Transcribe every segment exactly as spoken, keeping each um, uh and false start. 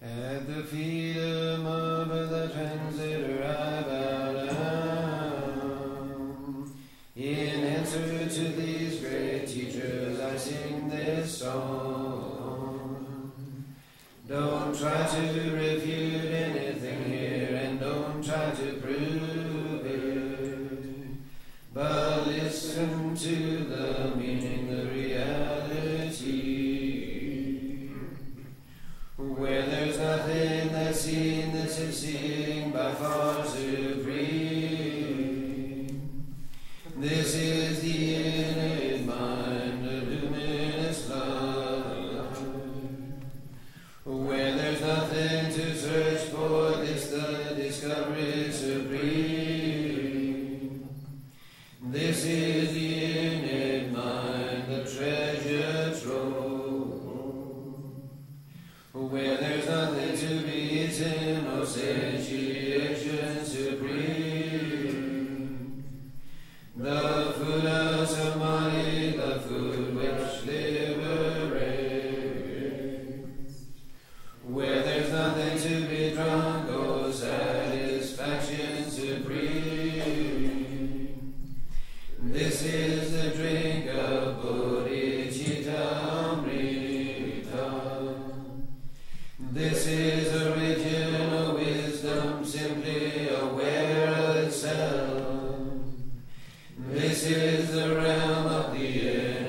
At the feet of Mother, the translator, I bow down. In answer to these great teachers, I sing this song. Don't try to refute anything here, and don't try to prove it, but listen to the meaning, the reality. Where there's nothing that's seen, this is seeing by far supreme. This is the innate mind, the luminous light. Where there's nothing to search for, this the discovery supreme. This is the innate mind, the treasure trove. Where there's nothing to be eaten, no satiation supreme. The food of samadhi, the food which liberates. Where there's nothing to be drunk, oh satisfaction supreme. This is the drink of bodhicitta amrita. This is original wisdom, simply aware of itself. This is the realm of the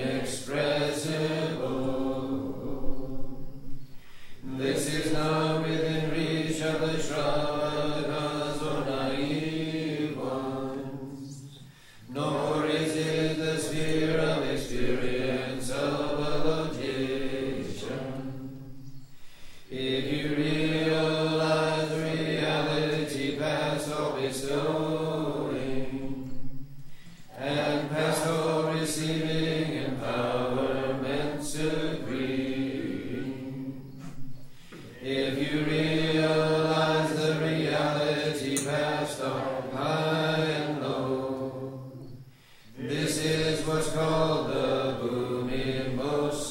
inexpressible. This is not within reach of the Shravakas or naive ones, nor is it the sphere of experience of a logician. If you realize reality past all bestowing, and past all receiving empowerment supreme, if you realize the reality past all high and low, this is what's called the booming most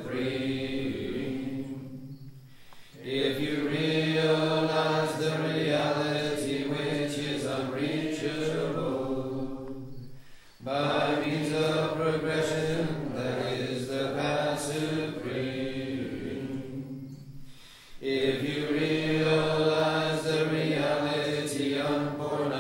supreme. If you realize the reality which is unreachable, by means of progression, that is the path supreme. If you realize the reality unborn,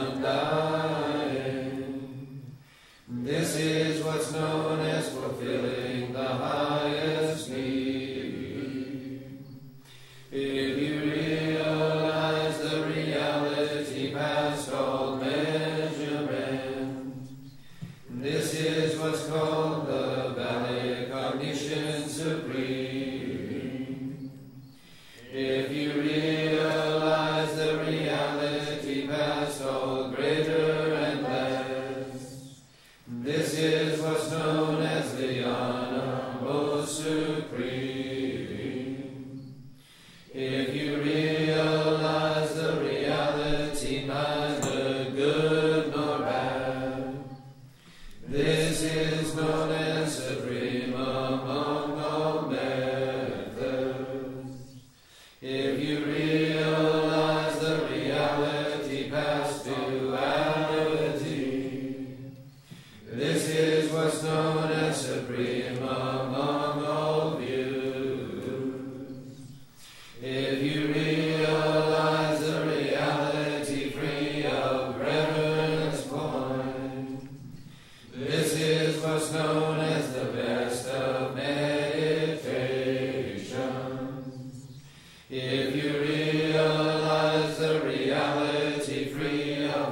undying, this is what's known as fulfilling the highest need. If you realize the reality past all measurement, this is what's called the valley cognition supreme. If you realize the reality past all greater and less, this is what's known as the jnana most supreme. If you realize the reality neither good nor bad, this is known as supreme among all methods. If you realize the reality past duality, this is what's known as supreme among all views. If you realize the reality free of reference point, this is what's known as the best of meditations. If you realize the reality free of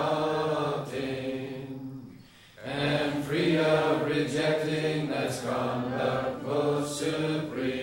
adopting and free of rejecting, that's conduct most supreme.